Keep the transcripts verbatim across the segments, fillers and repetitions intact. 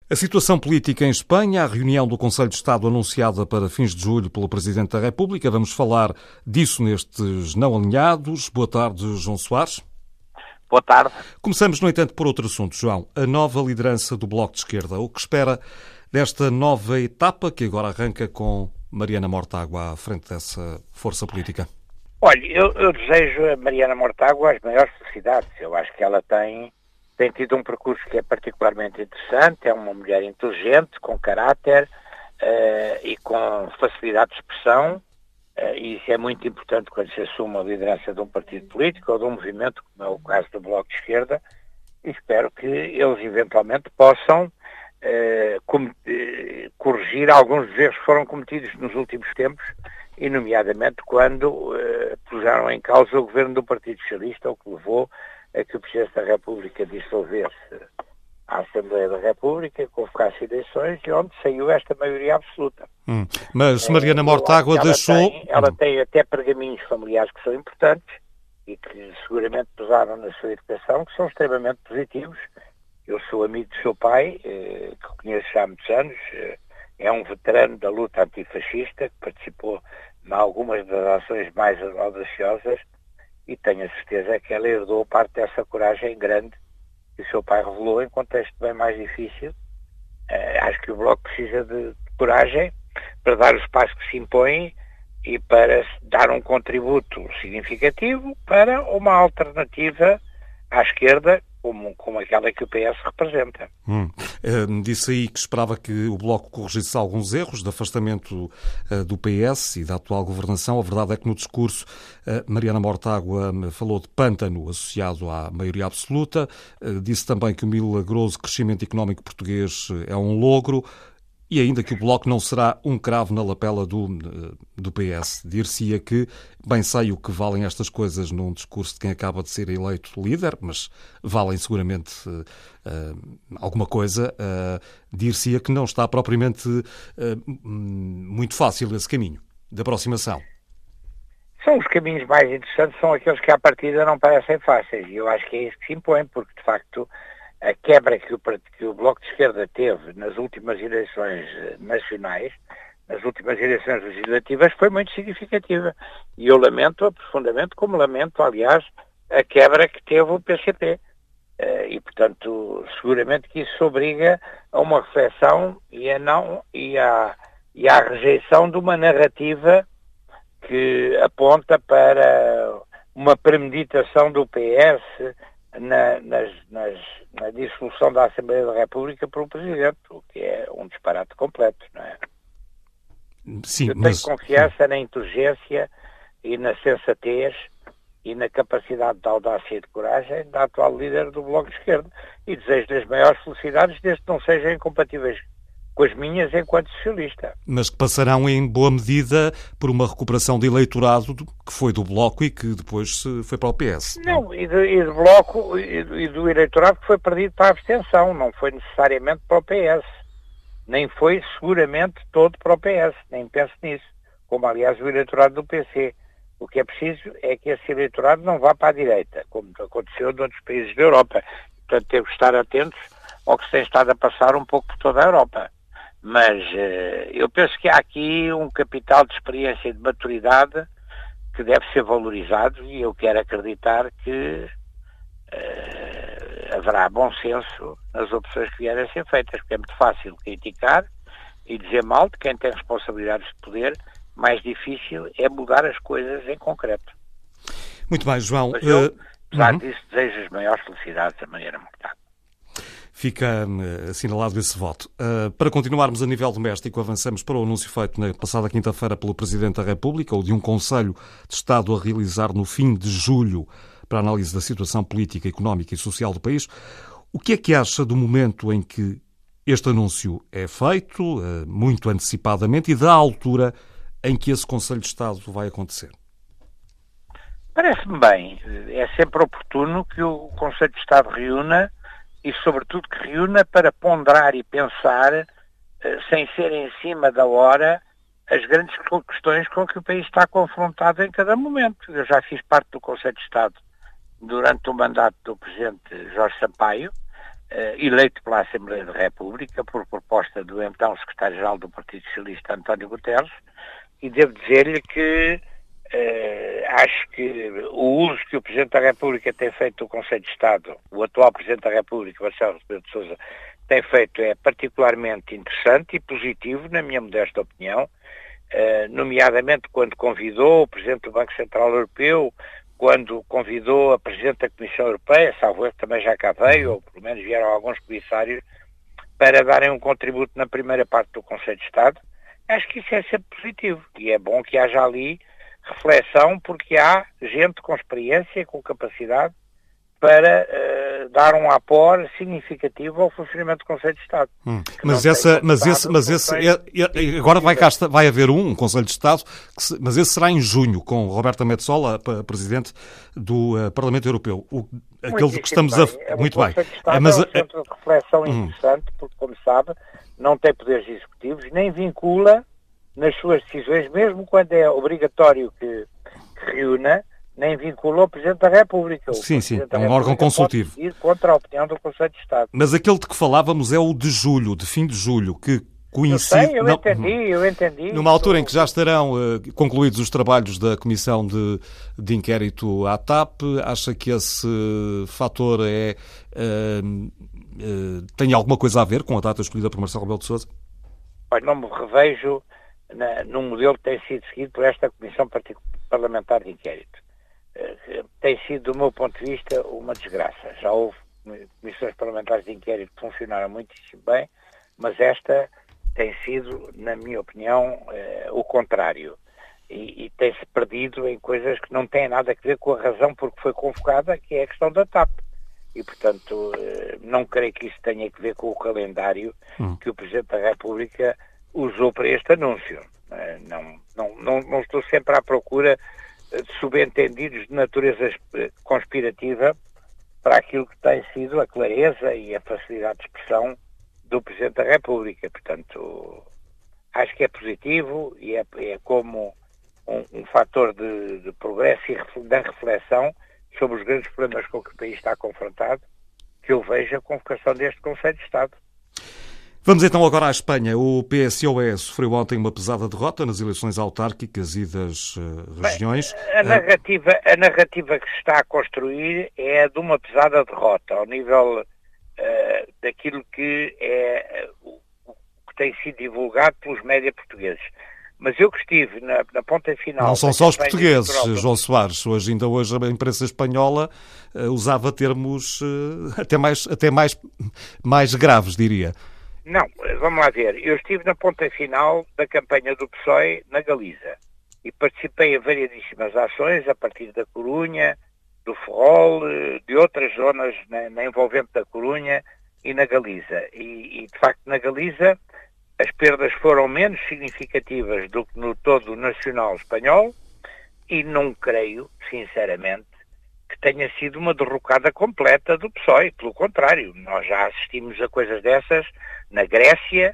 A situação política em Espanha, a reunião do Conselho de Estado anunciada para fins de julho pelo Presidente da República. Vamos falar disso nestes Não Alinhados. Boa tarde, João Soares. Boa tarde. Começamos, no entanto, por outro assunto, João. A nova liderança do Bloco de Esquerda. O que espera desta nova etapa que agora arranca com Mariana Mortágua à frente dessa força política? Olha, eu, eu desejo a Mariana Mortágua as maiores felicidades. Eu acho que ela tem... tem tido um percurso que é particularmente interessante, é uma mulher inteligente, com caráter uh, e com facilidade de expressão, uh, e isso é muito importante quando se assume a liderança de um partido político ou de um movimento, como é o caso do Bloco de Esquerda, e espero que eles eventualmente possam uh, com, uh, corrigir alguns dos erros que foram cometidos nos últimos tempos, e nomeadamente quando uh, puseram em causa o governo do Partido Socialista, o que levou a que o Presidente da República dissolvesse a Assembleia da República, convocasse eleições e onde saiu esta maioria absoluta. Hum. Mas Mariana Mortágua ela deixou... Tem, ela tem até pergaminhos familiares que são importantes e que seguramente pesaram na sua educação, que são extremamente positivos. Eu sou amigo do seu pai, eh, que conheço já há muitos anos, eh, é um veterano da luta antifascista, que participou em algumas das ações mais audaciosas, e tenho a certeza que ela herdou parte dessa coragem grande que o seu pai revelou em contexto bem mais difícil. Uh, acho que o Bloco precisa de, de coragem para dar os passos que se impõem e para dar um contributo significativo para uma alternativa à esquerda, como, como aquela que o P S representa. Hum. Uh, disse aí que esperava que o Bloco corrigisse alguns erros de afastamento uh, do P S e da atual governação. A verdade é que no discurso uh, Mariana Mortágua falou de pântano associado à maioria absoluta. Uh, disse também que o milagroso crescimento económico português é um logro e ainda que o Bloco não será um cravo na lapela do, do P S. Dir-se-ia que bem sei o que valem estas coisas num discurso de quem acaba de ser eleito líder, mas valem seguramente uh, uh, alguma coisa. Uh, dir-se-ia que não está propriamente uh, muito fácil esse caminho de aproximação. São os caminhos mais interessantes, são aqueles que à partida não parecem fáceis, e eu acho que é isso que se impõe, porque de facto a quebra que o, que o Bloco de Esquerda teve nas últimas eleições nacionais, nas últimas eleições legislativas, foi muito significativa. E eu lamento-a profundamente, como lamento, aliás, a quebra que teve o P C P. E, portanto, seguramente que isso obriga a uma reflexão e a, não, e a, e à rejeição de uma narrativa que aponta para uma premeditação do P S Na, nas, nas, na dissolução da Assembleia da República pelo Presidente, o que é um disparate completo, não é? Sim, Eu tenho mas... confiança na inteligência e na sensatez e na capacidade de audácia e de coragem da atual líder do Bloco de Esquerda e desejo-lhe as maiores felicidades, desde que não sejam incompatíveis com as minhas enquanto socialista. Mas que passarão em boa medida por uma recuperação de eleitorado que foi do Bloco e que depois foi para o P S. Não, não e, do, e do Bloco e do, e do eleitorado que foi perdido para a abstenção, não foi necessariamente para o P S. Nem foi seguramente todo para o P S, nem penso nisso. Como aliás o eleitorado do P C. O que é preciso é que esse eleitorado não vá para a direita, como aconteceu noutros países da Europa. Portanto, temos que estar atentos ao que se tem estado a passar um pouco por toda a Europa. Mas uh, eu penso que há aqui um capital de experiência e de maturidade que deve ser valorizado e eu quero acreditar que uh, haverá bom senso nas opções que vierem a ser feitas, porque é muito fácil criticar e dizer mal de quem tem responsabilidades de poder, mais difícil é mudar as coisas em concreto. Muito bem, João. Mas eu, apesar uh, disso, desejo as maiores felicidades à Mariana Mortágua. Fica uh, assinalado esse voto. Uh, para continuarmos a nível doméstico, avançamos para o anúncio feito na passada quinta-feira pelo Presidente da República, ou de um Conselho de Estado a realizar no fim de julho para a análise da situação política, económica e social do país. O que é que acha do momento em que este anúncio é feito, uh, muito antecipadamente, e da altura em que esse Conselho de Estado vai acontecer? Parece-me bem. É sempre oportuno que o Conselho de Estado reúna e, sobretudo, que reúna para ponderar e pensar, sem ser em cima da hora, as grandes questões com que o país está confrontado em cada momento. Eu já fiz parte do Conselho de Estado durante o mandato do Presidente Jorge Sampaio eleito pela Assembleia da República por proposta do então secretário-geral do Partido Socialista, António Guterres, e devo dizer-lhe que uh, acho que o uso que o Presidente da República tem feito do Conselho de Estado, o atual Presidente da República, Marcelo Rebelo de Sousa, tem feito é particularmente interessante e positivo, na minha modesta opinião, uh, nomeadamente quando convidou o Presidente do Banco Central Europeu, quando convidou a Presidente da Comissão Europeia, salvo erro também já cá veio, ou pelo menos vieram alguns comissários, para darem um contributo na primeira parte do Conselho de Estado. Acho que isso é sempre positivo e é bom que haja ali reflexão, porque há gente com experiência, com capacidade para uh, dar um aporte significativo ao funcionamento do Conselho de Estado. Hum, mas essa, mas esse, mas esse, é, é, agora vai, cá, vai haver um, um Conselho de Estado, que se, mas esse será em junho, com Roberta Metsola, Presidente do uh, Parlamento Europeu. O, aquele que estamos bem. a... É um muito bem. É, mas, é um centro de reflexão interessante, hum. porque, como sabe, não tem poderes executivos, nem vincula nas suas decisões, mesmo quando é obrigatório que, que reúna, nem vinculou o Presidente da República. Sim, sim, é um órgão consultivo. Pode ir contra a opinião do Conselho de Estado. Mas aquele de que falávamos é o de julho, de fim de julho, que coincide... Eu sei, eu não, entendi, eu entendi. Numa altura em que já estarão uh, concluídos os trabalhos da Comissão de, de Inquérito à T A P, acha que esse uh, fator é, uh, uh, tem alguma coisa a ver com a data escolhida por Marcelo Rebelo de Sousa? Olha, não me revejo na, num modelo que tem sido seguido por esta Comissão Parlamentar de Inquérito. Tem sido, do meu ponto de vista, uma desgraça. Já houve comissões parlamentares de inquérito que funcionaram muitíssimo bem, mas esta tem sido, na minha opinião, eh, o contrário. E, e tem-se perdido em coisas que não têm nada a ver com a razão por que foi convocada, que é a questão da T A P. E, portanto, eh, não creio que isso tenha a ver com o calendário hum. que o Presidente da República usou para este anúncio. Eh, não, não, não, não estou sempre à procura de subentendidos de natureza conspirativa para aquilo que tem sido a clareza e a facilidade de expressão do Presidente da República. Portanto, acho que é positivo e é, é como um, um fator de, de progresso e da reflexão sobre os grandes problemas com que o país está confrontado, que eu vejo a convocação deste Conselho de Estado. Vamos então agora à Espanha. O P S O E sofreu ontem uma pesada derrota nas eleições autárquicas e das uh, regiões. Bem, a, narrativa, a narrativa que se está a construir é a de uma pesada derrota, ao nível uh, daquilo que é uh, o que tem sido divulgado pelos média portugueses. Mas eu que estive na, na ponta final... Não são só os portugueses, João Soares. Hoje, ainda hoje a imprensa espanhola uh, usava termos uh, até, mais, até mais, mais graves, diria. Não, vamos lá ver. Eu estive na ponta final da campanha do P S O E na Galiza e participei em variedíssimas ações a partir da Corunha, do Ferrol, de outras zonas na, na envolvente da Corunha e na Galiza. E, e, de facto, na Galiza as perdas foram menos significativas do que no todo nacional espanhol e não creio, sinceramente, que tenha sido uma derrocada completa do P S O E. Pelo contrário, nós já assistimos a coisas dessas na Grécia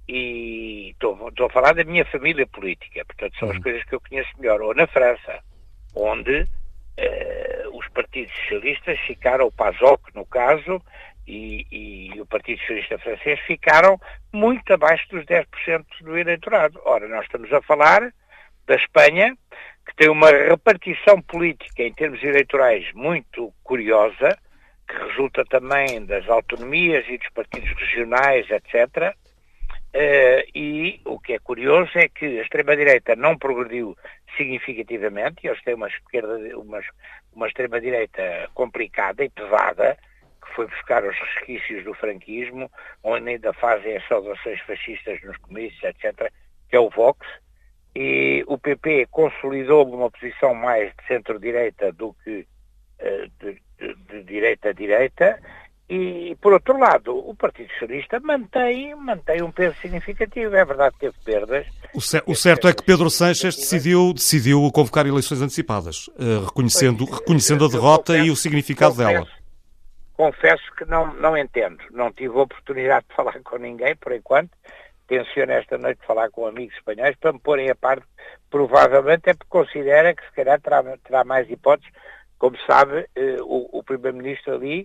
e estou, estou a falar da minha família política, portanto são as coisas que eu conheço melhor, ou na França, onde eh, os partidos socialistas ficaram, o PASOK no caso, e, e o Partido Socialista Francês ficaram muito abaixo dos dez por cento do eleitorado. Ora, nós estamos a falar da Espanha, que tem uma repartição política em termos eleitorais muito curiosa, que resulta também das autonomias e dos partidos regionais, etcétera. Uh, e o que é curioso é que a extrema-direita não progrediu significativamente, e eles têm uma, esquerda, uma, uma extrema-direita complicada e pesada, que foi buscar os resquícios do franquismo, onde ainda fazem as saudações fascistas nos comícios, etcétera, que é o Vox. E o P P consolidou uma posição mais de centro-direita do que uh, de, de, de direita a direita, e, por outro lado, o Partido Socialista mantém, mantém um peso significativo. É verdade que teve perdas. O, cer- o certo é que Pedro Sánchez decidiu, decidiu convocar eleições antecipadas, uh, reconhecendo, pois, reconhecendo a derrota confesso, e o significado confesso, dela. Confesso que não, não entendo. Não tive a oportunidade de falar com ninguém, por enquanto. Tenciono esta noite falar com amigos espanhóis para me porem a parte. Provavelmente é porque considera que se calhar terá, terá mais hipóteses. Como sabe, eh, o, o Primeiro-Ministro ali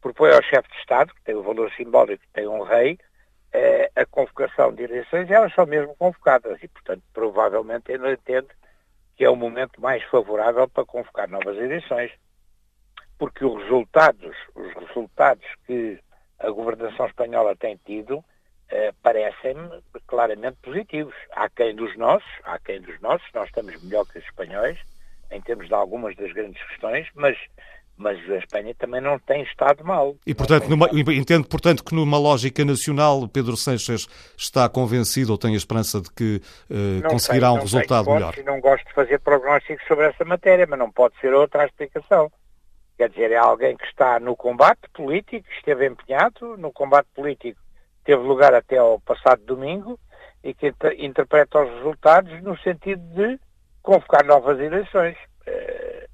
propõe ao chefe de Estado, que tem o valor simbólico que tem um rei, eh, a convocação de eleições, elas são mesmo convocadas e, portanto, provavelmente ele entende que é o momento mais favorável para convocar novas eleições, porque os resultados, os resultados que a governação espanhola tem tido eh, parecem-me claramente positivos. Há quem dos nossos, há quem dos nossos, nós estamos melhor que os espanhóis, em termos de algumas das grandes questões, mas, mas a Espanha também não tem estado mal. E, portanto, numa, entendo, portanto, que numa lógica nacional, Pedro Sánchez está convencido ou tem a esperança de que uh, conseguirá sei, um resultado melhor? Não gosto de fazer prognósticos sobre essa matéria, mas não pode ser outra a explicação. Quer dizer, é alguém que está no combate político, esteve empenhado, no combate político teve lugar até ao passado domingo e que inter- interpreta os resultados no sentido de convocar novas eleições. Uh,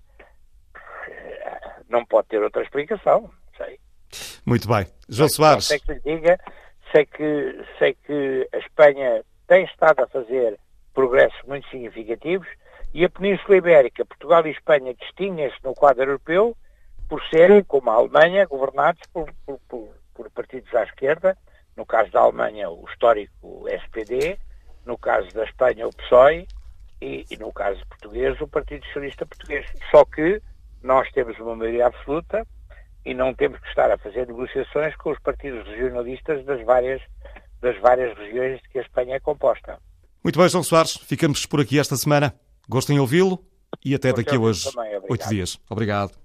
não pode ter outra explicação, sei. Muito bem. João Soares. Sei que lhe diga, sei que, sei que a Espanha tem estado a fazer progressos muito significativos e a Península Ibérica, Portugal e Espanha, distinguem-se no quadro europeu por serem, como a Alemanha, governados por, por, por, por partidos à esquerda, no caso da Alemanha o histórico S P D, no caso da Espanha o P S O E e, e no caso português o Partido Socialista Português. Só que nós temos uma maioria absoluta e não temos que estar a fazer negociações com os partidos regionalistas das várias, das várias regiões de que a Espanha é composta. Muito bem, João Soares, ficamos por aqui esta semana. Gostem de ouvi-lo e até Gostei daqui a hoje, também, oito dias. Obrigado.